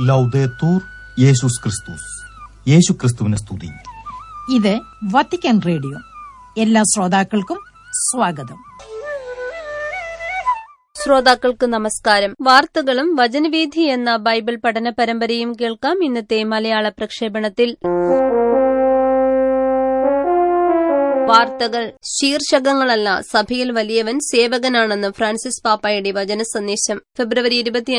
ലൗദേത്തൂർ യേശുസ് ക്രിസ്തുസ്. യേശു ക്രിസ്തുവിനെ സ്തുതി. ഇത് വത്തിക്കാൻ റേഡിയോ. എല്ലാ ശ്രോതാക്കൾക്കും സ്വാഗതം. ശ്രോതാക്കൾക്ക് നമസ്കാരം. വാർത്തകളും വചനവീഥി എന്ന ബൈബിൾ പഠന പരമ്പരയും കേൾക്കാം. ഇന്നത്തെ മലയാള പ്രക്ഷേപണത്തിൽ വാർത്തകൾ. ശീർഷകങ്ങളല്ല, സഭയിൽ വലിയവൻ സേവകനാണെന്ന് ഫ്രാൻസിസ് പാപ്പായുടെ വചന സന്ദേശം. ഫെബ്രുവരി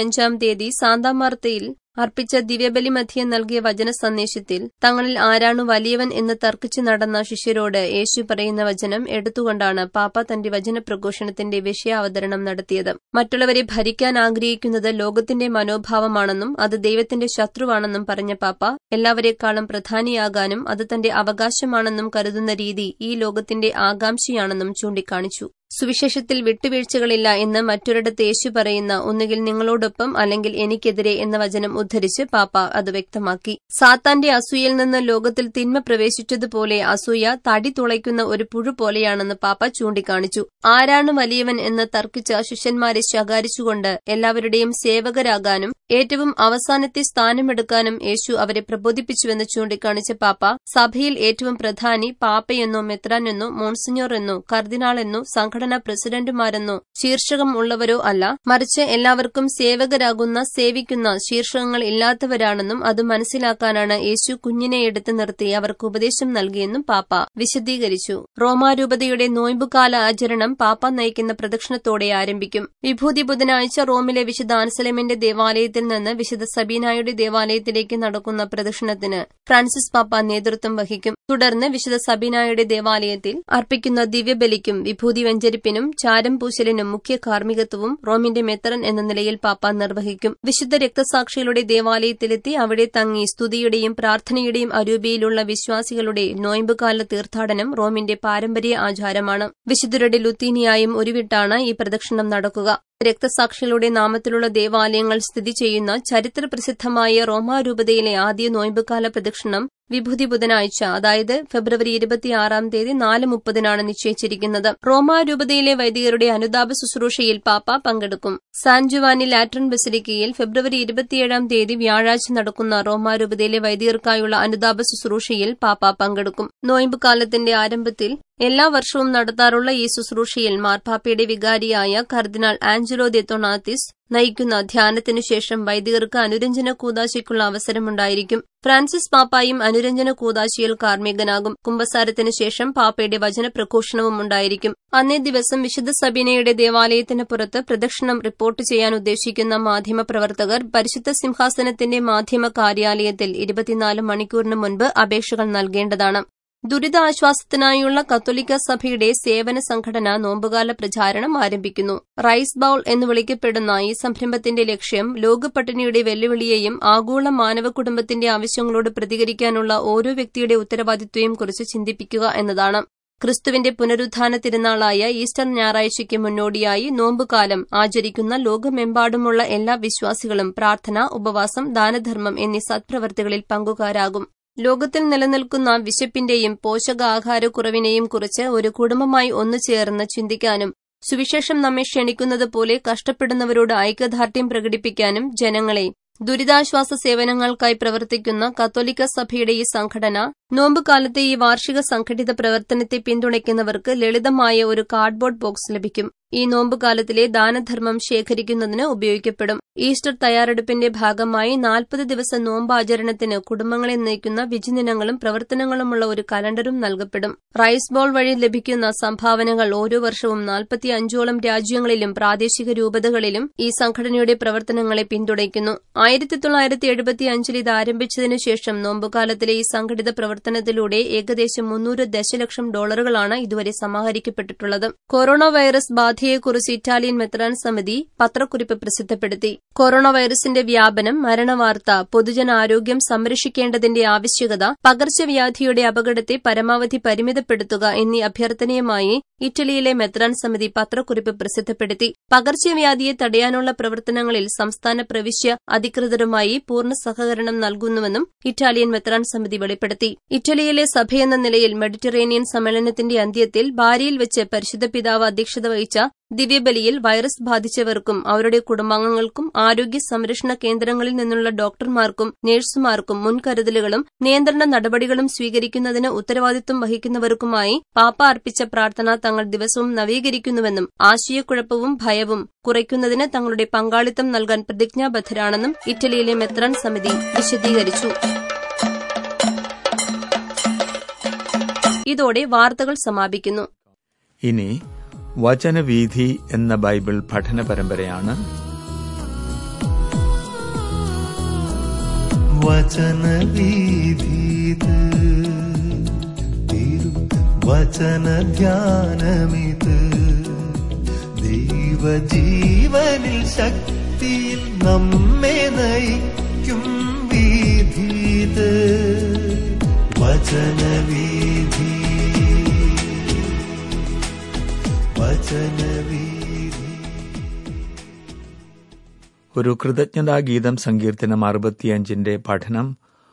25 സാന്താമാർത്തയിൽ അർപ്പിച്ച ദിവ്യബലി മധ്യേ നൽകിയ വചന സന്ദേശത്തിൽ തങ്ങളിൽ ആരാണു വലിയവൻ എന്ന് തർക്കിച്ചു നടന്ന ശിഷ്യരോട് യേശു പറയുന്ന വചനം എടുത്തുകൊണ്ടാണ് പാപ്പ തന്റെ വചന പ്രഘോഷണത്തിന്റെ വിഷയാവതരണം നടത്തിയത്. മറ്റുള്ളവരെ ഭരിക്കാൻ ആഗ്രഹിക്കുന്നത് ലോകത്തിന്റെ മനോഭാവമാണെന്നും അത് ദൈവത്തിന്റെ ശത്രുവാണെന്നും പറഞ്ഞ പാപ്പ എല്ലാവരെക്കാളും പ്രധാനിയാകാനും അത് തന്റെ അവകാശമാണെന്നും കരുതുന്ന രീതി ഈ ലോകത്തിന്റെ ആകാംക്ഷയാണെന്നും ചൂണ്ടിക്കാണിച്ചു. സുവിശേഷത്തിൽ വിട്ടുവീഴ്ചകളില്ല എന്ന് മറ്റൊരിടത്ത് യേശു പറയുന്ന ഒന്നുകിൽ നിങ്ങളോടൊപ്പം അല്ലെങ്കിൽ എനിക്കെതിരെ എന്ന വചനം ഉദ്ധരിച്ച് പാപ്പ അത് വ്യക്തമാക്കി. സാത്താന്റെ അസൂയയിൽ നിന്ന് ലോകത്തിൽ തിന്മ പ്രവേശിച്ചതുപോലെ അസൂയ തടി തുളയ്ക്കുന്ന ഒരു പുഴു പോലെയാണെന്ന് പാപ്പ ചൂണ്ടിക്കാണിച്ചു. ആരാണ് വലിയവൻ എന്ന് തർക്കിച്ച ശിഷ്യന്മാരെ ശകാരിച്ചുകൊണ്ട് എല്ലാവരുടെയും സേവകരാകാനും ഏറ്റവും അവസാനത്തെ സ്ഥാനമെടുക്കാനും യേശു അവരെ പ്രബോധിപ്പിച്ചുവെന്ന് ചൂണ്ടിക്കാണിച്ച പാപ്പ സഭയിൽ ഏറ്റവും പ്രധാനി പാപ്പയെന്നോ മെത്രാനെന്നോ മോൺസിഞ്ഞോർ എന്നോ കർദിനാൾ എന്നോ സംഘടനാ പ്രസിഡന്റുമാരെന്നോ ശീർഷകം ഉള്ളവരോ അല്ല, മറിച്ച് എല്ലാവർക്കും സേവകരാകുന്ന സേവിക്കുന്ന ശീർഷകങ്ങൾ ഇല്ലാത്തവരാണെന്നും അത് മനസ്സിലാക്കാനാണ് യേശു കുഞ്ഞിനെ എടുത്തു നിർത്തി അവർക്ക് ഉപദേശം നൽകിയെന്നും പാപ്പ വിശദീകരിച്ചു. റോമാരൂപതയുടെ നോയമ്പുകാല ആചരണം പാപ്പ നയിക്കുന്ന പ്രദക്ഷിണത്തോടെ ആരംഭിക്കും. വിഭൂതി ബുധനാഴ്ച റോമിലെ വിശുദ്ധ ആൻസലമിന്റെ ദേവാലയത്തിൽ നിന്ന് വിശുദ്ധ സബീനായുടെ ദേവാലയത്തിലേക്ക് നടക്കുന്ന പ്രദക്ഷിണത്തിന് ഫ്രാൻസിസ് പാപ്പ നേതൃത്വം വഹിക്കും. തുടർന്ന് വിശുദ്ധ സബീനായുടെ ദേവാലയത്തിൽ അർപ്പിക്കുന്ന ദിവ്യബലിക്കും വിഭൂതി വെഞ്ചരിപ്പിനും ചാരം പൂശലിനും മുഖ്യ കാർമ്മികത്വവും റോമിന്റെ മെത്രൻ എന്ന നിലയിൽ പാപ്പ നിർവഹിക്കും. വിശുദ്ധ രക്തസാക്ഷികളുടെ ദേവാലയത്തിലെത്തി അവിടെ തങ്ങി സ്തുതിയുടെയും പ്രാർത്ഥനയുടെയും അരൂപിയിലുള്ള വിശ്വാസികളുടെ നോയമ്പുകാല തീർത്ഥാടനം റോമിന്റെ പാരമ്പര്യ ആചാരമാണ്. വിശുദ്ധരുടെ ലുത്തീനിയായും ഉരുവിട്ടാണ് ഈ പ്രദക്ഷിണം നടക്കുക. രക്തസാക്ഷികളുടെ നാമത്തിലുള്ള ദേവാലയങ്ങൾ സ്ഥിതി ചെയ്യുന്ന ചരിത്രപ്രസിദ്ധമായ റോമാരൂപതയിലെ ആദ്യ നോയമ്പുകാല പ്രദക്ഷിണം വിഭൂതി ബുധനാഴ്ച, അതായത് ഫെബ്രുവരി 26 4:30 നിശ്ചയിച്ചിരിക്കുന്നത്. റോമാരൂപതയിലെ വൈദികരുടെ അനുതാപ ശുശ്രൂഷയിൽ പാപ്പ പങ്കെടുക്കും. സാൻ ജുവാനി ലാറ്ററൻ ബസിലിക്കയിൽ ഫെബ്രുവരി 27 വ്യാഴാഴ്ച നടക്കുന്ന റോമാരൂപതയിലെ വൈദികർക്കായുള്ള അനുതാപ ശുശ്രൂഷയിൽ പാപ്പ പങ്കെടുക്കും. നോയമ്പുകാലത്തിന്റെ ആരംഭത്തിൽ എല്ലാ വർഷവും നടത്താറുള്ള ഈ ശുശ്രൂഷയിൽ മാർപ്പാപ്പയുടെ വികാരിയായ കർദിനാൾ ആഞ്ചലോ ദെ തൊണാത്തിസ് നയിക്കുന്ന ധ്യാനത്തിനു ശേഷം വൈദികർക്ക് അനുരഞ്ജന കൂദാശയ്ക്കുള്ള അവസരമുണ്ടായിരിക്കും. ഫ്രാൻസിസ് പാപ്പായും അനുരഞ്ജന കൂദാശയിൽ കാർമ്മികനാകും. കുമ്പസാരത്തിനു ശേഷം പാപ്പയുടെ വചന പ്രഘോഷണവും ഉണ്ടായിരിക്കും. അന്നേ ദിവസം വിശുദ്ധ സബീനയുടെ ദേവാലയത്തിന് പുറത്ത് പ്രദക്ഷിണം റിപ്പോർട്ട് ചെയ്യാൻ ഉദ്ദേശിക്കുന്ന മാധ്യമപ്രവർത്തകർ പരിശുദ്ധ സിംഹാസനത്തിന്റെ മാധ്യമ കാര്യാലയത്തിൽ 24 മണിക്കൂറിന് മുൻപ് അപേക്ഷകൾ നൽകേണ്ടതാണ്. ദുരിതാശ്വാസത്തിനായുള്ള കത്തോലിക്ക സഭയുടെ സേവന സംഘടന നോമ്പുകാല പ്രചാരണം ആരംഭിക്കുന്നു. റൈസ് ബൌൾ എന്ന് വിളിക്കപ്പെടുന്ന ഈ സംരംഭത്തിന്റെ ലക്ഷ്യം ലോകപട്ടിണിയുടെ വെല്ലുവിളിയെയും ആഗോള മാനവ കുടുംബത്തിന്റെ ആവശ്യങ്ങളോട് പ്രതികരിക്കാനുള്ള ഓരോ വ്യക്തിയുടെ ഉത്തരവാദിത്വവും കുറിച്ച് ചിന്തിപ്പിക്കുക എന്നതാണ്. ക്രിസ്തുവിന്റെ പുനരുത്ഥാന തിരുനാളായ ഈസ്റ്റർ ഞായറാഴ്ചയ്ക്ക് മുന്നോടിയായി നോമ്പുകാലം ആചരിക്കുന്ന ലോകമെമ്പാടുമുള്ള എല്ലാ വിശ്വാസികളും പ്രാർത്ഥന, ഉപവാസം, ദാനധർമ്മം എന്നീ സത്പ്രവർത്തികളിൽ പങ്കുകാരാകും. ലോകത്തിൽ നിലനിൽക്കുന്ന വിശപ്പിന്റെയും പോഷകാഹാരക്കുറവിനെയും കുറിച്ച് ഒരു കുടുംബമായി ഒന്നുചേർന്ന് ചിന്തിക്കാനും സുവിശേഷം നമ്മെ ക്ഷണിക്കുന്നതുപോലെ കഷ്ടപ്പെടുന്നവരോട് ഐക്യദാർഢ്യം പ്രകടിപ്പിക്കാനും ജനങ്ങളെ ദുരിതാശ്വാസ സേവനങ്ങൾക്കായി പ്രവർത്തിക്കുന്ന കത്തോലിക്ക സഭയുടെ ഈ സംഘടന നോമ്പുകാലത്തെ ഈ വാർഷിക സംഘടിത പ്രവർത്തനത്തെ പിന്തുണയ്ക്കുന്നവർക്ക് ലളിതമായ ഒരു കാർഡ്ബോർഡ് ബോക്സ് ലഭിക്കും. ഈ നോമ്പുകാലത്തിലെ ദാനധർമ്മം ശേഖരിക്കുന്നതിന് ഉപയോഗിക്കപ്പെടും. ഈസ്റ്റർ തയ്യാറെടുപ്പിന്റെ ഭാഗമായി 40 ദിവസ നോമ്പാചരണത്തിന് കുടുംബങ്ങളെ നയിക്കുന്ന വിചിന്തനങ്ങളും പ്രവർത്തനങ്ങളുമുള്ള ഒരു കലണ്ടറും നൽകപ്പെടും. റൈസ് ബോൾ വഴി ലഭിക്കുന്ന സംഭാവനകൾ ഓരോ വർഷവും 45ഓളം രാജ്യങ്ങളിലും പ്രാദേശിക രൂപതകളിലും ഈ സംഘടനയുടെ പ്രവർത്തനങ്ങളെ പിന്തുണയ്ക്കുന്നു. 1975 ഇത് ആരംഭിച്ചതിനു ശേഷം നോമ്പുകാലത്തിലെ ഈ സംഘടിത പ്രവർത്തനത്തിലൂടെ ഏകദേശം $300 ദശലക്ഷം ഇതുവരെ സമാഹരിക്കപ്പെട്ടിട്ടുള്ളത്. കൊറോണ വൈറസ് ബാധയെക്കുറിച്ച് ഇറ്റാലിയൻ മെത്രാൻ സമിതി പത്രക്കുറിപ്പ് പ്രസിദ്ധപ്പെടുത്തി. കൊറോണ വൈറസിന്റെ വ്യാപനം, മരണവാർത്ത, പൊതുജനാരോഗ്യം സംരക്ഷിക്കേണ്ടതിന്റെ ആവശ്യകത, പകർച്ചവ്യാധിയുടെ അപകടത്തെ പരമാവധി പരിമിതപ്പെടുത്തുക എന്നീ അഭ്യർത്ഥനയുമായി ഇറ്റലിയിലെ മെത്രാൻ സമിതി പത്രക്കുറിപ്പ് പ്രസിദ്ധപ്പെടുത്തി. പകർച്ചവ്യാധിയെ തടയാനുള്ള പ്രവർത്തനങ്ങളിൽ സംസ്ഥാന പ്രവിശ്യ അധികൃതരുമായി പൂർണ്ണ സഹകരണം നൽകുന്നുവെന്നും ഇറ്റാലിയൻ മെത്രാൻ സമിതി വെളിപ്പെടുത്തി. ഇറ്റലിയിലെ സഭയെന്ന നിലയിൽ മെഡിറ്ററേനിയൻ സമ്മേളനത്തിന്റെ അന്ത്യത്തിൽ ബാരിയിൽ വെച്ച് പരിശുദ്ധ പിതാവ് അധ്യക്ഷത വഹിച്ച ദിവ്യബലിയിൽ വൈറസ് ബാധിച്ചവർക്കും അവരുടെ കുടുംബാംഗങ്ങൾക്കും ആരോഗ്യ സംരക്ഷണ കേന്ദ്രങ്ങളിൽ നിന്നുള്ള ഡോക്ടർമാർക്കും നഴ്സുമാർക്കും മുൻകരുതലുകളും നിയന്ത്രണ നടപടികളും സ്വീകരിക്കുന്നതിന് ഉത്തരവാദിത്വം വഹിക്കുന്നവർക്കുമായി പാപ്പ അർപ്പിച്ച പ്രാർത്ഥന തങ്ങൾ ദിവസവും നവീകരിക്കുന്നുവെന്നും ആശയക്കുഴപ്പവും ഭയവും കുറയ്ക്കുന്നതിന് തങ്ങളുടെ പങ്കാളിത്തം നൽകാൻ പ്രതിജ്ഞാബദ്ധരാണെന്നും ഇറ്റലിയിലെ മെത്രാൻ സമിതി വിശദീകരിച്ചു. ഇതോടെ വാർത്തകൾ സമാപിക്കുന്നു. ഇനി വചനവീഥി എന്ന ബൈബിൾ പഠന പരമ്പരയാണ്. വചനവീഥിത് വചനധ്യാനമിത് ദൈവജീവനിൽ ശക്തിയിൽ നമ്മെ നയിക്കും വീഥിത് വചനവീഥി. ഒരു കൃതജ്ഞതാഗീതം സങ്കീർത്തനം 65 പഠനം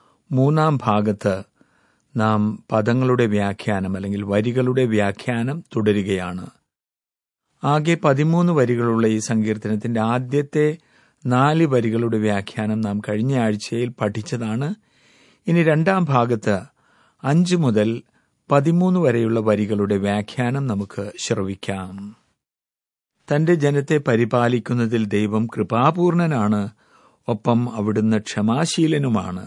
3 ഭാഗത്ത് നാം പദങ്ങളുടെ വ്യാഖ്യാനം അല്ലെങ്കിൽ വരികളുടെ വ്യാഖ്യാനം തുടരുകയാണ്. ആകെ 13 വരികളുള്ള ഈ സങ്കീർത്തനത്തിന്റെ ആദ്യത്തെ 4 വരികളുടെ വ്യാഖ്യാനം നാം കഴിഞ്ഞ ആഴ്ചയിൽ പഠിച്ചതാണ്. ഇനി 2 ഭാഗത്ത് 5 മുതൽ 13 വരെയുള്ള വരികളുടെ വ്യാഖ്യാനം നമുക്ക് ശ്രവിക്കാം. തന്റെ ജനത്തെ പരിപാലിക്കുന്നതിൽ ദൈവം കൃപാപൂർണനാണ്, ഒപ്പം അവിടുന്ന് ക്ഷമാശീലനുമാണ്.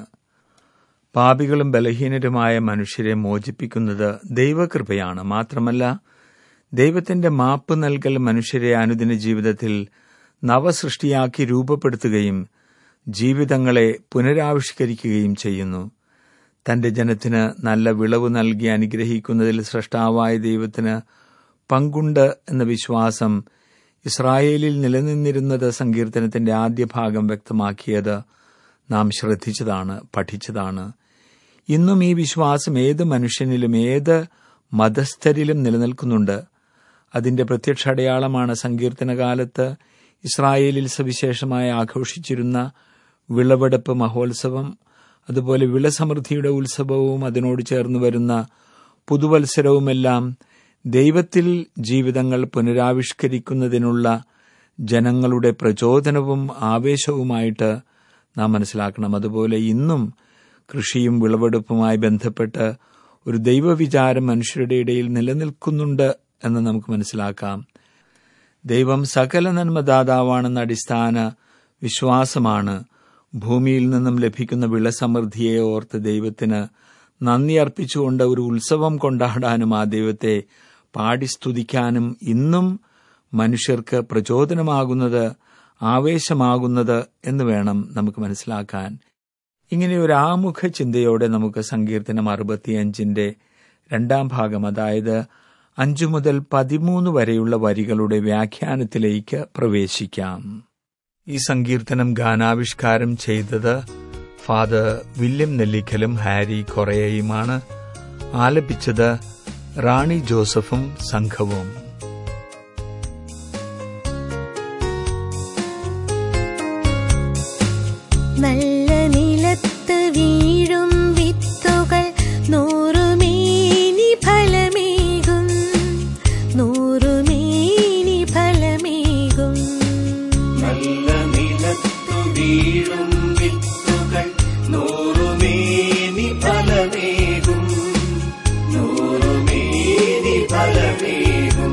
പാപികളും ബലഹീനരുമായ മനുഷ്യരെ മോചിപ്പിക്കുന്നത് ദൈവകൃപയാണ്. മാത്രമല്ല, ദൈവത്തിന്റെ മാപ്പ് നൽകൽ മനുഷ്യരെ അനുദിന ജീവിതത്തിൽ നവസൃഷ്ടിയാക്കി രൂപപ്പെടുത്തുകയും ജീവിതങ്ങളെ പുനരാവിഷ്കരിക്കുകയും ചെയ്യുന്നു. തന്റെ ജനത്തിന് നല്ല വിളവ് നൽകി അനുഗ്രഹിക്കുന്നതിൽ സ്രഷ്ടാവായ ദൈവത്തിന് പങ്കുണ്ട് എന്ന വിശ്വാസം ഇസ്രായേലിൽ നിലനിന്നിരുന്നത് സങ്കീർത്തനത്തിന്റെ ആദ്യ ഭാഗം വ്യക്തമാക്കിയത് നാം ശ്രദ്ധിച്ചതാണ്, പഠിച്ചതാണ്. ഇന്നും ഈ വിശ്വാസം ഏത് മനുഷ്യനിലും ഏത് മതസ്ഥരിലും നിലനിൽക്കുന്നുണ്ട്. അതിന്റെ പ്രത്യക്ഷ അടയാളമാണ് സങ്കീർത്തനകാലത്ത് ഇസ്രായേലിൽ സവിശേഷമായി ആഘോഷിച്ചിരുന്ന വിളവെടുപ്പ് മഹോത്സവം, അതുപോലെ വിളസമൃദ്ധിയുടെ ഉത്സവവും അതിനോട് ചേർന്ന് വരുന്ന പുതുവത്സരവുമെല്ലാം ദൈവത്തിൽ ജീവിതങ്ങൾ പുനരാവിഷ്കരിക്കുന്നതിനുള്ള ജനങ്ങളുടെ പ്രചോദനവും ആവേശവുമായിട്ട് നാം മനസ്സിലാക്കണം. അതുപോലെ ഇന്നും കൃഷിയും വിളവെടുപ്പുമായി ബന്ധപ്പെട്ട് ഒരു ദൈവവിചാരം മനുഷ്യരുടെ ഇടയിൽ നിലനിൽക്കുന്നുണ്ട് എന്ന് നമുക്ക് മനസ്സിലാക്കാം. ദൈവം സകല നന്മദാതാവാണെന്ന അടിസ്ഥാന വിശ്വാസമാണ് ഭൂമിയിൽ നിന്നും ലഭിക്കുന്ന വിളസമൃദ്ധിയെ ഓർത്ത് ദൈവത്തിന് നന്ദി അർപ്പിച്ചുകൊണ്ട് ഒരു ഉത്സവം കൊണ്ടാടാനും ആ ദൈവത്തെ പാടി സ്തുതിക്കാനും ഇന്നും മനുഷ്യർക്ക് പ്രചോദനമാകുന്നത്, ആവേശമാകുന്നത് എന്ന് വേണം നമുക്ക് മനസ്സിലാക്കാൻ. ഇങ്ങനെ ഒരു ആമുഖ ചിന്തയോടെ നമുക്ക് സങ്കീർത്തനം 65 2 ഭാഗം, അതായത് 5 മുതൽ 13 വരെയുള്ള വരികളുടെ വ്യാഖ്യാനത്തിലേക്ക് പ്രവേശിക്കാം. ഈ സങ്കീർത്തനം ഗാനാവിഷ്കാരം ചെയ്തത് ഫാദർ വില്യം നെല്ലിക്കലും ഹാരി കൊറേയുമാണ്. ആലപിച്ചത് റാണി ജോസഫും സംഘവും. നല്ല നിലത്ത് വീഴും വിത്തുകൾ നൂറുമേനി ഫലമേകും, നൂറുമേനി ഫലമേകും. നല്ല നിലത്തു വീഴും വിത്തുകൾ നൂറുമേനി ഫലമേകും, നൂറുമേനി ഫലമേകും.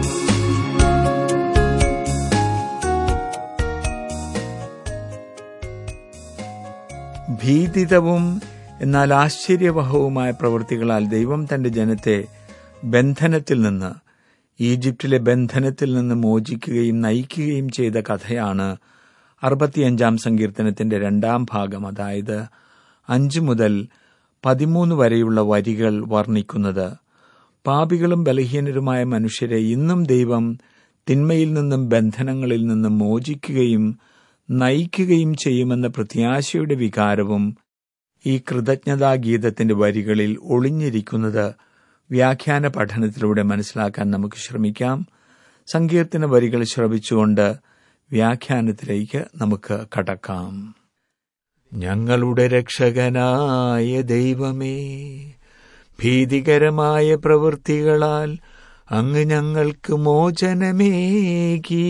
ഭീതിതവും എന്നാൽ ആശ്ചര്യവഹവുമായ പ്രവൃത്തികളാൽ ദൈവം തന്റെ ജനത്തെ ബന്ധനത്തിൽ നിന്ന്, ഈജിപ്തിലെ ബന്ധനത്തിൽ നിന്ന് മോചിക്കുകയും നയിക്കുകയും ചെയ്ത കഥയാണ് 65 സങ്കീർത്തനത്തിന്റെ 2 ഭാഗം, അതായത് 5 മുതൽ 13 വരെയുള്ള വരികൾ വർണ്ണിക്കുന്നത്. പാപികളും ബലഹീനരുമായ മനുഷ്യരെ ഇന്നും ദൈവം തിന്മയിൽ നിന്നും ബന്ധനങ്ങളിൽ നിന്നും മോചിക്കുകയും നയിക്കുകയും ചെയ്യുമെന്ന പ്രത്യാശയുടെ വികാരവും ഈ കൃതജ്ഞതാഗീതത്തിന്റെ വരികളിൽ ഒളിഞ്ഞിരിക്കുന്നത് വ്യാഖ്യാന പഠനത്തിലൂടെ മനസ്സിലാക്കാൻ നമുക്ക് ശ്രമിക്കാം. സങ്കീർത്തന വരികൾ ശ്രവിച്ചുകൊണ്ട് വ്യാഖ്യാനത്തിലേക്ക് നമുക്ക് കടക്കാം. ഞങ്ങളുടെ രക്ഷകനായ ദൈവമേ, ഭീതികരമായ പ്രവൃത്തികളാൽ അങ്ങ് ഞങ്ങൾക്ക് മോചനമേകി.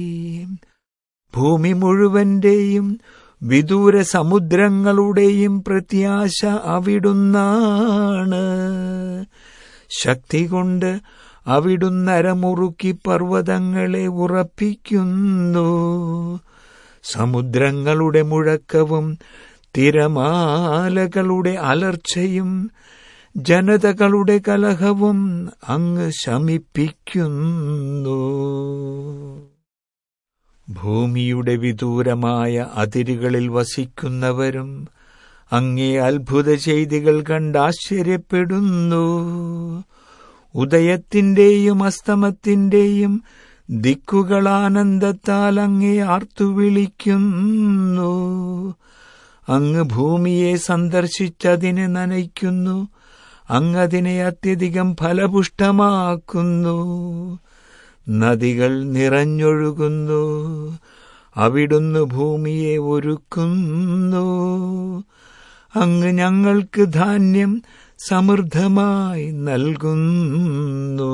ഭൂമി മുഴുവന്റെയും വിദൂര സമുദ്രങ്ങളുടെയും പ്രത്യാശ അവിടുന്നാണ്. ശക്തി കൊണ്ട് അവിടുന്ന് അരമുറുക്കി പർവ്വതങ്ങളെ ഉറപ്പിക്കുന്നു. സമുദ്രങ്ങളുടെ മുഴക്കവും തിരമാലകളുടെ അലർച്ചയും ജനതകളുടെ കലഹവും അങ്ങ് ശമിപ്പിക്കുന്നു. ഭൂമിയുടെ വിദൂരമായ അതിരുകളിൽ വസിക്കുന്നവരും അങ്ങേ അത്ഭുത ചെയ്തികൾ കണ്ടാശ്ചര്യപ്പെടുന്നു. ഉദയത്തിന്റെയും അസ്തമത്തിന്റെയും ദിക്കുകളാനന്ദത്താൽ അങ്ങേ ആർത്തുവിളിക്കുന്നു. അങ്ങ് ഭൂമിയെ സന്ദർശിച്ചതിനെ നനയ്ക്കുന്നു. അങ്ങതിനെ അത്യധികം ഫലപുഷ്ടമാക്കുന്നു. നദികൾ നിറഞ്ഞൊഴുകുന്നു. അവിടുന്ന് ഭൂമിയെ ഒരുക്കുന്നു. അങ്ങ് ഞങ്ങൾക്ക് ധാന്യം സമൃദ്ധമായി നൽകുന്നു.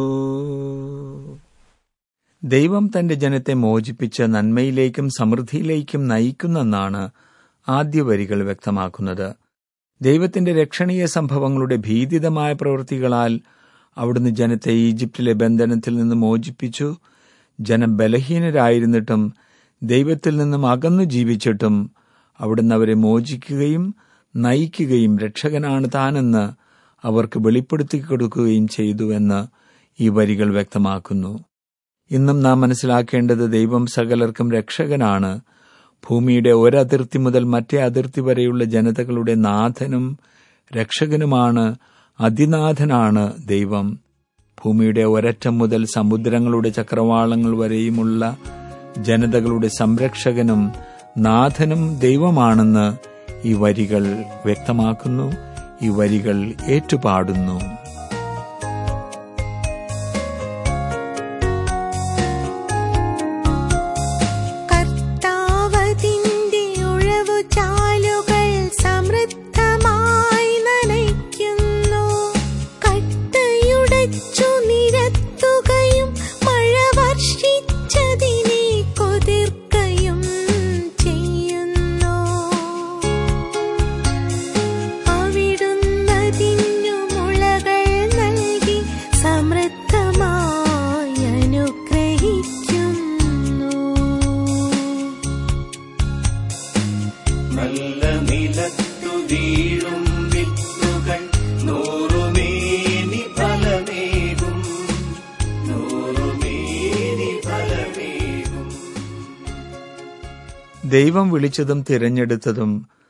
ദൈവം തന്റെ ജനത്തെ മോചിപ്പിച്ച് നന്മയിലേക്കും സമൃദ്ധിയിലേക്കും നയിക്കുന്നെന്നാണ് ആദ്യ വരികൾ വ്യക്തമാക്കുന്നത്. ദൈവത്തിന്റെ രക്ഷണീയ സംഭവങ്ങളുടെ ഭീതിതമായ പ്രവൃത്തികളാൽ അവിടുന്ന് ജനത്തെ ഈജിപ്തിലെ ബന്ധനത്തിൽ നിന്ന് മോചിപ്പിച്ചു. ജനം ബലഹീനരായിരുന്നിട്ടും ദൈവത്തിൽ നിന്നും അകന്നു ജീവിച്ചിട്ടും അവിടുന്ന് അവരെ മോചിക്കുകയും നയിക്കുകയും രക്ഷകനാണ് താനെന്ന് അവർക്ക് വെളിപ്പെടുത്തി കൊടുക്കുകയും ചെയ്തുവെന്ന് ഈ വരികൾ വ്യക്തമാക്കുന്നു. ഇന്നും നാം മനസ്സിലാക്കേണ്ടത് ദൈവം സകലർക്കും രക്ഷകനാണ്. ഭൂമിയുടെ ഒരതിർത്തി മുതൽ മറ്റേ അതിർത്തി വരെയുള്ള ജനതകളുടെ നാഥനും രക്ഷകനുമാണ്. അതിനാഥനാണ് ദൈവം. ഭൂമിയുടെ ഒരറ്റം മുതൽ സമുദ്രങ്ങളുടെ ചക്രവാളങ്ങൾ വരെയുമുള്ള ജനതകളുടെ സംരക്ഷകനും നാഥനും ദൈവമാണെന്ന് ഈ വരികൾ വ്യക്തമാക്കുന്നു. ഈ വരികൾ ഏറ്റുപാടുന്നു. ദൈവം വിളിച്ചതും തിരഞ്ഞെടുത്തതും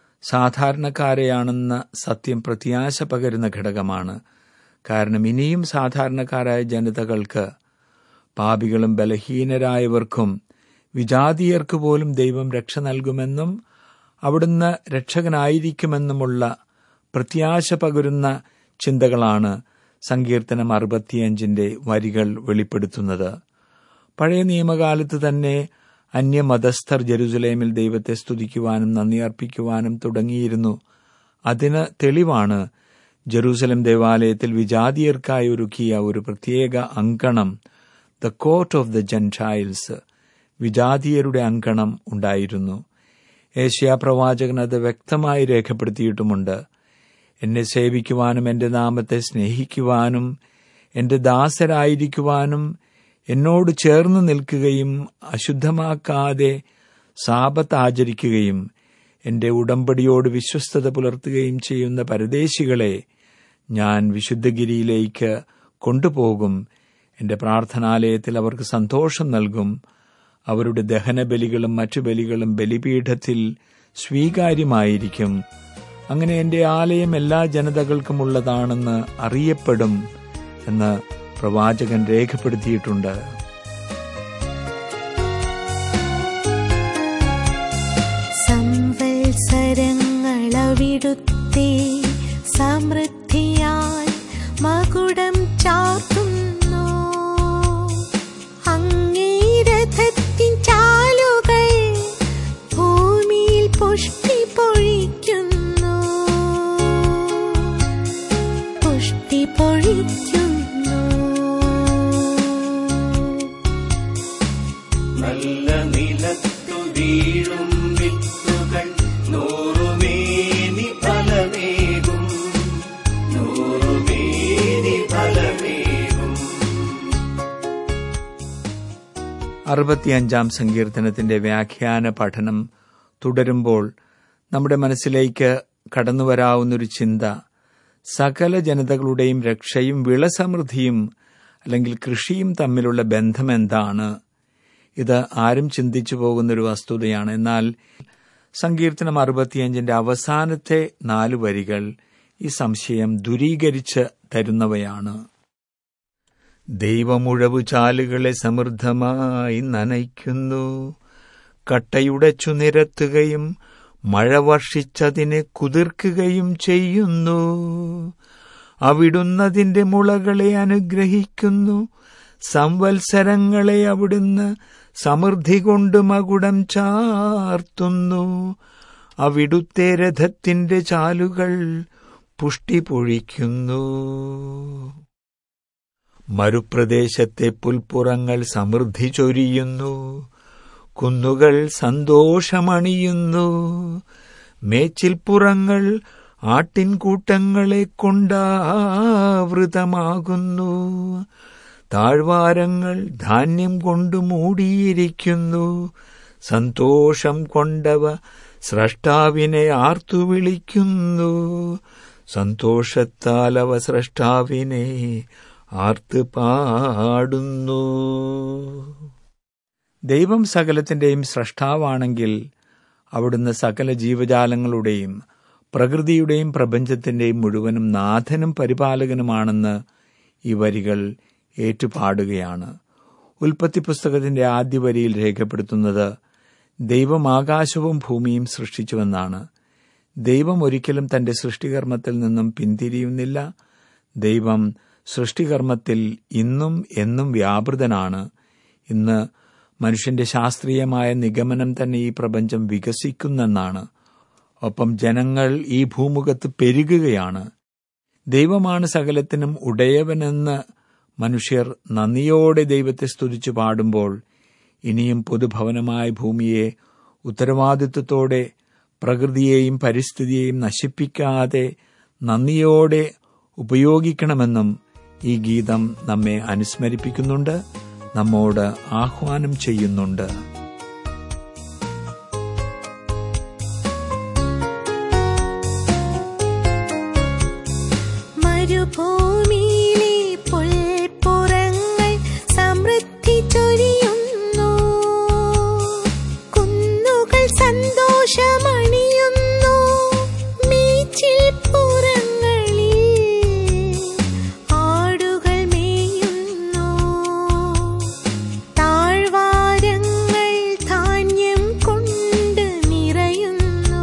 സാധാരണക്കാരെയാണെന്ന സത്യം പ്രത്യാശ പകരുന്ന ഘടകമാണ്. കാരണം ഇനിയും സാധാരണക്കാരായ ജനതകൾക്ക്, പാപികളും ബലഹീനരായവർക്കും വിജാതീയർക്ക് പോലും ദൈവം രക്ഷ നൽകുമെന്നും അവിടുന്ന് രക്ഷകനായിരിക്കുമെന്നുമുള്ള പ്രത്യാശ പകരുന്ന ചിന്തകളാണ് സങ്കീർത്തനം 65 വരികൾ വെളിപ്പെടുത്തുന്നത്. പഴയ നിയമകാലത്ത് തന്നെ അന്യമതസ്ഥർ ജെറുസലേമിൽ ദൈവത്തെ സ്തുതിക്കുവാനും നന്ദി അർപ്പിക്കുവാനും തുടങ്ങിയിരുന്നു. അതിന് തെളിവാണ് ജെറുസലേം ദേവാലയത്തിൽ വിജാതീയർക്കായി ഒരുക്കിയ ഒരു പ്രത്യേക അങ്കണം, the court of the gentiles, വിജാതീയരുടെ അങ്കണം ഉണ്ടായിരുന്നു. ഏശയ്യാ പ്രവാചകൻ അത് വ്യക്തമായി രേഖപ്പെടുത്തിയിട്ടുമുണ്ട്. എന്നെ സേവിക്കുവാനും എന്റെ നാമത്തെ സ്നേഹിക്കുവാനും എന്റെ ദാസരായിരിക്കുവാനും എന്നോട് ചേർന്ന് നിൽക്കുകയും അശുദ്ധമാക്കാതെ സാബത്ത് ആചരിക്കുകയും എന്റെ ഉടമ്പടിയോട് വിശ്വസ്തത പുലർത്തുകയും ചെയ്യുന്ന പരദേശികളെ ഞാൻ വിശുദ്ധഗിരിയിലേക്ക് കൊണ്ടുപോകും. എന്റെ പ്രാർത്ഥനാലയത്തിൽ അവർക്ക് സന്തോഷം നൽകും. അവരുടെ ദഹനബലികളും മറ്റു ബലികളും ബലിപീഠത്തിൽ സ്വീകാര്യമായിരിക്കും. അങ്ങനെ എന്റെ ആലയം എല്ലാ ജനതകൾക്കുമുള്ളതാണെന്ന് അറിയപ്പെടും എന്ന് പ്രവാചകൻ രേഖപ്പെടുത്തിയിട്ടുണ്ട്. സംവത്സരങ്ങളവിടുത്തെ സമൃദ്ധിയാൽ മകുടം ചാർത്തുന്നു. അങ്ങേ രഥത്തിൻ ചാലുകൾ ഭൂമിയിൽ പുഷ്ടി പൊഴിക്കുന്നു. പുഷ്ടി പൊഴിക്കുന്നു. വീഴും വിത്തുകൾ നൂറുമേനി ഫലമേകും, നൂറുമേനി ഫലമേകും. 65 സങ്കീർത്തനത്തിന്റെ വ്യാഖ്യാന പഠനം തുടരുമ്പോൾ നമ്മുടെ മനസ്സിലേക്ക് കടന്നുവരാവുന്നൊരു ചിന്ത, സകല ജനതകളുടെയും രക്ഷയും വിളസമൃദ്ധിയും അല്ലെങ്കിൽ കൃഷിയും തമ്മിലുള്ള ബന്ധമെന്താണ്? ഇത് ആരും ചിന്തിച്ചു പോകുന്നൊരു വസ്തുതയാണ്. എന്നാൽ സങ്കീർത്തനം 65 അവസാനത്തെ 4 വരികൾ ഈ സംശയം ദൂരീകരിച്ച് തരുന്നവയാണ്. ദൈവമുഴവു ചാലുകളെ സമൃദ്ധമായി നനയ്ക്കുന്നു, കട്ടയുടച്ചു നിരത്തുകയും മഴ വർഷിച്ചതിനെ കുതിർക്കുകയും ചെയ്യുന്നു. അവിടുന്നതിന്റെ മുളകളെ അനുഗ്രഹിക്കുന്നു, സംവത്സരങ്ങളെ അവിടുന്ന് സമൃദ്ധി കൊണ്ട് മകുടം ചാർത്തുന്നു. അവിടുത്തെ രഥത്തിന്റെ ചാലുകൾ പുഷ്ടി പൊഴിക്കുന്നു. മരുപ്രദേശത്തെ പുൽപ്പുറങ്ങൾ സമൃദ്ധി ചൊരിയുന്നു, കുന്നുകൾ സന്തോഷമണിയുന്നു. മേച്ചിൽപ്പുറങ്ങൾ ആട്ടിൻകൂട്ടങ്ങളെ കൊണ്ടാവൃതമാകുന്നു. താഴ്വാരങ്ങൾ ധാന്യം കൊണ്ട് മൂടിയിരിക്കുന്നു. സന്തോഷം കൊണ്ടവ സ്രഷ്ടാവിനെ ആർത്തു വിളിക്കുന്നു. സന്തോഷത്താൽ അവ സ്രഷ്ടാവിനെ ആർത്ത് പാടുന്നു. ദൈവം സകലത്തിന്റെയും സ്രഷ്ടാവാണെങ്കിൽ അവിടുന്ന് സകല ജീവജാലങ്ങളുടെയും പ്രകൃതിയുടെയും പ്രപഞ്ചത്തിന്റെയും മുഴുവനും നാഥനും പരിപാലകനുമാണെന്ന് ഈ വരികൾ ഏറ്റുപാടുകയാണ്. ഉൽപ്പത്തി പുസ്തകത്തിന്റെ ആദ്യ വരിയിൽ രേഖപ്പെടുത്തുന്നത് ദൈവം ആകാശവും ഭൂമിയും സൃഷ്ടിച്ചുവെന്നാണ്. ദൈവം ഒരിക്കലും തന്റെ സൃഷ്ടികർമ്മത്തിൽ നിന്നും പിന്തിരിയുന്നില്ല. ദൈവം സൃഷ്ടികർമ്മത്തിൽ ഇന്നും എന്നും വ്യാപൃതനാണ്. ഇന്ന് മനുഷ്യന്റെ ശാസ്ത്രീയമായ നിഗമനം തന്നെ ഈ പ്രപഞ്ചം വികസിക്കുന്നെന്നാണ്. ഒപ്പം ജനങ്ങൾ ഈ ഭൂമുഖത്ത് പെരുകുകയാണ്. ദൈവമാണ് സകലത്തിനും ഉടയവനെന്ന് മനുഷ്യർ നന്ദിയോടെ ദൈവത്തെ സ്തുതിച്ചു പാടുമ്പോൾ ഇനിയും പൊതുഭവനമായ ഭൂമിയെ ഉത്തരവാദിത്വത്തോടെ പ്രകൃതിയെയും പരിസ്ഥിതിയെയും നശിപ്പിക്കാതെ നന്ദിയോടെ ഉപയോഗിക്കണമെന്നും ഈ ഗീതം നമ്മെ അനുസ്മരിപ്പിക്കുന്നുണ്ട്, നമ്മോട് ആഹ്വാനം ചെയ്യുന്നുണ്ട്. മരുഭൂമിയിലെ പുൽപ്പുറങ്ങൾ സമൃദ്ധി ചൊരിയുന്നു, കുന്നുകൾ സന്തോഷമണിയുന്നു. മേച്ചിൽപ്പുറങ്ങളിൽ ആടുകൾ മേയുന്നു. താഴ്വാരങ്ങൾ ധാന്യം കൊണ്ട് നിറയുന്നു.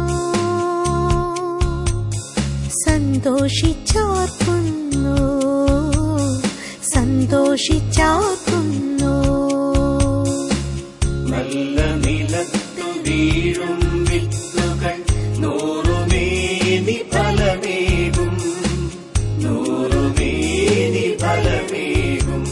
സന്തോഷിച്ചാർക്കുന്നു, സന്തോഷിച്ചാർക്കുന്നു. നല്ല നിലത്തു വീഴും വിത്തുകൾ നൂറുമേനി ഫലമേകും, നൂറുമേനി ഫലമേകും.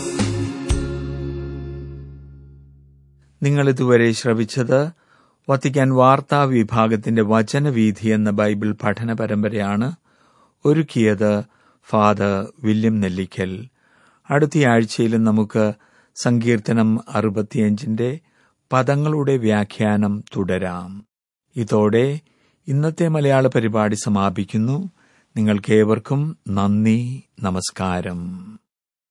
നിങ്ങളിതുവരെ ശ്രവിച്ചത് വത്തിക്കാൻ വാർത്താ വിഭാഗത്തിന്റെ വചനവീഥി എന്ന ബൈബിൾ പഠന പരമ്പരയാണ്. ഒരുക്കിയത് ഫാദർ വില്യം നെല്ലിക്കൽ. അടുത്തയാഴ്ചയിലും നമുക്ക് സങ്കീർത്തനം 65 പദങ്ങളുടെ വ്യാഖ്യാനം തുടരാം. ഇതോടെ ഇന്നത്തെ മലയാള പരിപാടി സമാപിക്കുന്നു. നിങ്ങൾക്കേവർക്കും നന്ദി, നമസ്കാരം.